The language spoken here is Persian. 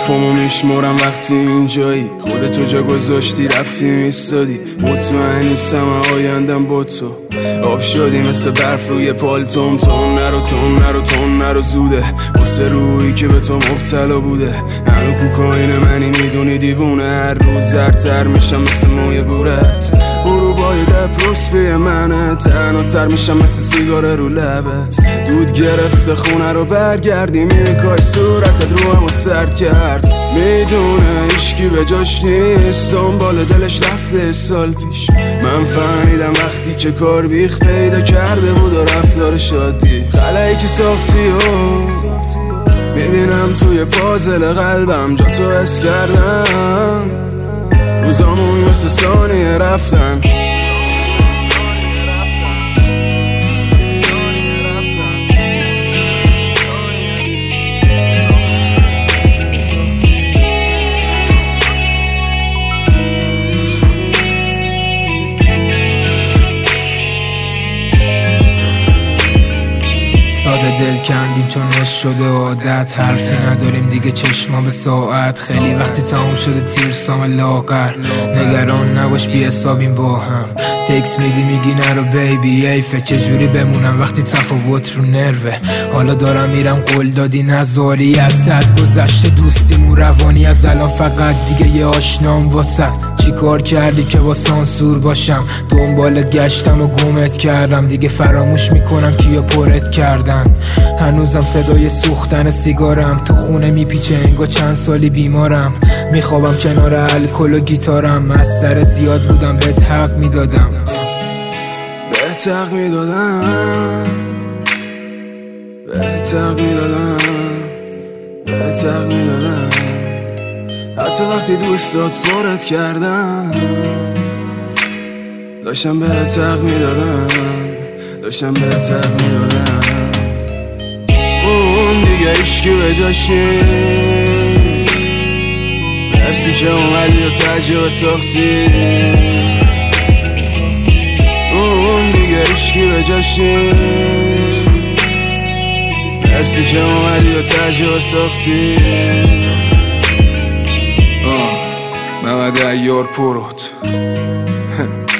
حرفامو میشمارم وقتی اینجایی، خودتو جا گذاشتی رفتی میستادی. مطمئن نیستم آیندم با تو، آب شدی مثل برف روی پالتوم. تون نرو زوده واسه روحی که به تو مبتلا بوده. هنو کوکائین منی میدونی دیوونه، هر روز زرتر میشم مثل موی بورت. غروبای دپروس بی منه، تنها تر میشم مثل سیگار رو لبت. دود گرفته خونه رو برگردی، میکای صورتت رو همو سرد کرد. میدونه هیچکی به جاش نیست، دنبال دلش رفته سال پیش. من فهمیدم وقتی که کار بیخ پیدا کرده بود و رفتار شادی. خلایی که ساختی و میبینم توی پازل قلبم، جا تو حس کردم. روزامون مثل ثانیه رفتن. دل کندیم چون عشق شده عادت، حرفی نداریم دیگه چشما به ساعت. خیلی وقتی تموم شده تیرسام لاغر، نگران نباش بی حسابیم با هم. تکس میدی میگی نرو بیبی ایفه، چجوری بمونم وقتی تفاوت رو نروه. حالا دارم میرم قول دادی نذاری، از صد گذشته دوستیمون روانی. از الان فقط دیگه یه آشنام واسط. چی کار کردی که با سانسور باشم؟ دنبالت گشتم و گمت کردم، دیگه فراموش میکنم کیا پرت کردن. هنوزم صدای سوختن سیگارم تو خونه میپیچه، انگار چند سالی بیمارم. میخوابم کنار الکل و گیتارم، از سر زیاد بودم بهت حق میدادم. بهت حق میدادم، بهت حق میدادم، بهت حق میدادم. حتی وقتی دوستات پرت کردم، داشتم بهت حق میدادم، داشتم بهت حق میدادم. اون دیگه عشقی به جاشی، مرسی که اومدی و تجربه ساختی. اون دیگه عشقی به جاشی، مرسی که اومدی و تجربه ساختی. محمد عیار پروت